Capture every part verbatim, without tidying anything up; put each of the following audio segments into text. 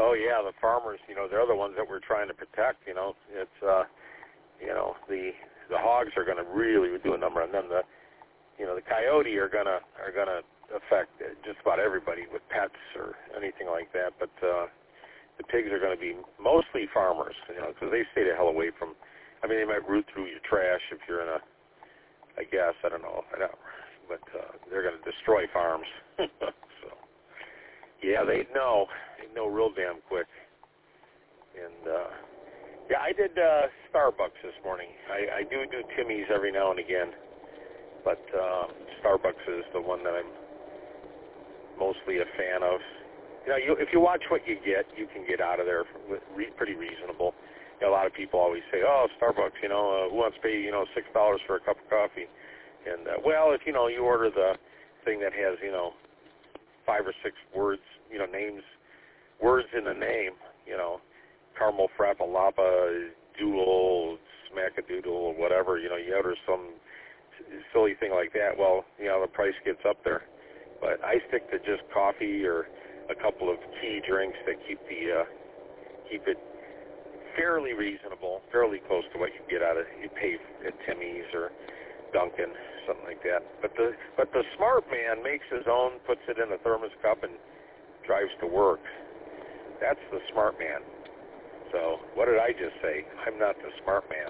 Oh yeah, the farmers, you know, they're the ones that we're trying to protect. You know, it's uh, you know, the the hogs are going to really do a number on them. The you know, the coyote are gonna are gonna affect just about everybody with pets or anything like that. But uh, the pigs are going to be mostly farmers, you know, because they stay the hell away from. I mean, they might root through your trash if you're in a. I guess I don't know, I don't, but uh, they're going to destroy farms. So yeah, they know they know real damn quick. And uh, yeah, I did uh, Starbucks this morning. I, I do do Timmy's every now and again. But uh, Starbucks is the one that I'm mostly a fan of. You know, you, if you watch what you get, you can get out of there re- pretty reasonable. You know, a lot of people always say, "Oh, Starbucks, you know, uh, who wants to pay, you know, six dollars for a cup of coffee?" And uh, well, if you know, you order the thing that has, you know, five or six words, you know, names, words in the name, you know, caramel frappe, lapa, doodle, smackadoodle, whatever. You know, you order some silly thing like that, well, you know, the price gets up there. But I stick to just coffee or a couple of key drinks that keep the uh, keep it fairly reasonable, fairly close to what you get out of you pay at Timmy's or Dunkin', something like that. But the but the smart man makes his own, puts it in a thermos cup, and drives to work. That's the smart man. So what did I just say? I'm not the smart man.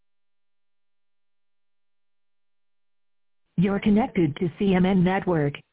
You're connected to C M N Network.